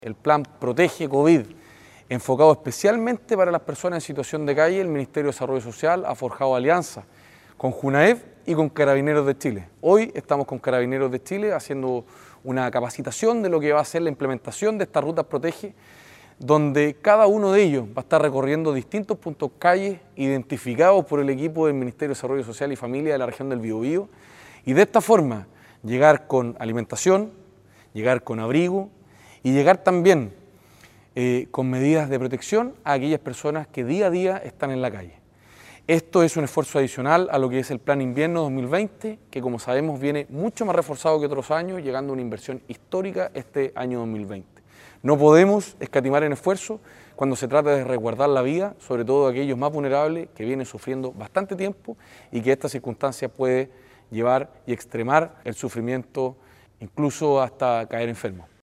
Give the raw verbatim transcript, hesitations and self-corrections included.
El plan Protege COVID, enfocado especialmente para las personas en situación de calle, el Ministerio de Desarrollo Social ha forjado alianzas con Junaev y con Carabineros de Chile. Hoy estamos con Carabineros de Chile haciendo una capacitación de lo que va a ser la implementación de estas rutas Protege, donde cada uno de ellos va a estar recorriendo distintos puntos calles identificados por el equipo del Ministerio de Desarrollo Social y Familia de la región del Biobío, y de esta forma llegar con alimentación, llegar con abrigo, y llegar también eh, con medidas de protección a aquellas personas que día a día están en la calle. Esto es un esfuerzo adicional a lo que es el Plan Invierno dos mil veinte, que como sabemos viene mucho más reforzado que otros años, llegando a una inversión histórica este año dos mil veinte. No podemos escatimar en esfuerzo cuando se trata de resguardar la vida, sobre todo aquellos más vulnerables que vienen sufriendo bastante tiempo y que esta circunstancia puede llevar y extremar el sufrimiento, incluso hasta caer enfermo.